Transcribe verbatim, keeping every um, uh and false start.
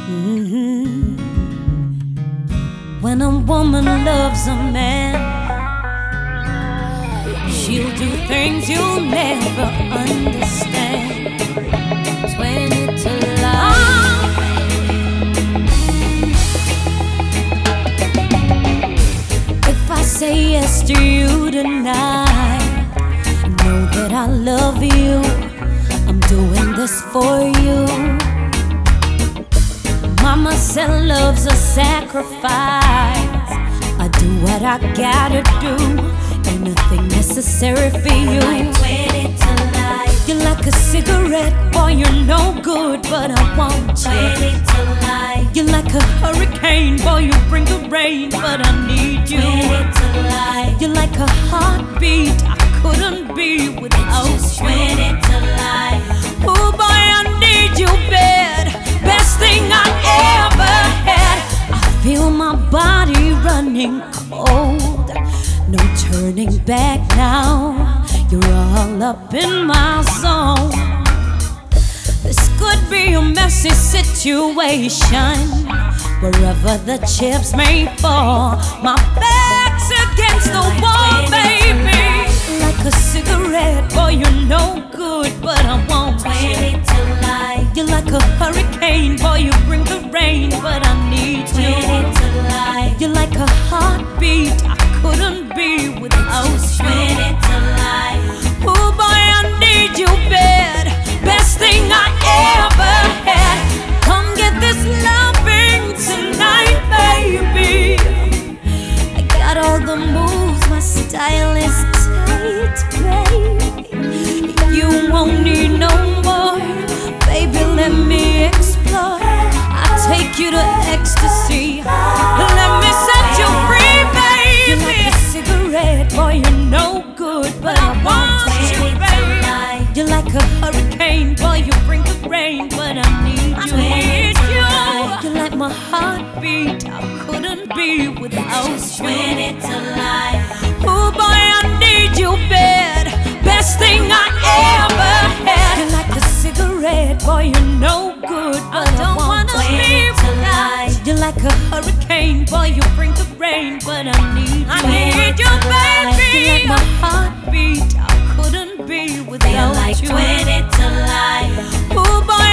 Mm-hmm. When a woman loves a man, she'll do things you'll never understand. twenty to life. If I say yes to you tonight, know that I love you. I'm doing this for you. Mama said love's a sacrifice. I do what I gotta do. Ain't nothing necessary for you. You're like a cigarette, boy, you're no good, but I want you. You're like a hurricane, boy, you bring the rain, but I need you. You're like a heartbeat, I couldn't be without you. Oh boy, I need you bad, best thing I ever had. I feel my body running cold, no turning back now. You're all up in my zone. This could be a messy situation, wherever the chips may fall. My back's against the wall, baby. Like a cigarette, boy, you're no good, but I want you. You're like a hurricane, boy, you bring the rain, but I need you. You're like a heartbeat, I couldn't be without you. Oh boy, I need you bad, best thing I ever had. Come get this loving tonight, baby. I got all the moves, my style is tight, baby. You won't need no more, baby, let me explore. I'll take you to ecstasy, let me set you free, baby. You're like a cigarette, boy, you're no good, but I want you, baby. You're like a hurricane, boy, you bring the rain, but I need you. I need you. You're like my heartbeat, I couldn't be without you. Oh boy, I need you bad, best thing I ever had. You're like a cigarette, boy, you're no good, but I don't I wanna be without. You're like a hurricane, boy, you bring the rain, but I need you. I need you, baby. You're like my heartbeat, I couldn't be without you. Like twenty to life. Oh boy,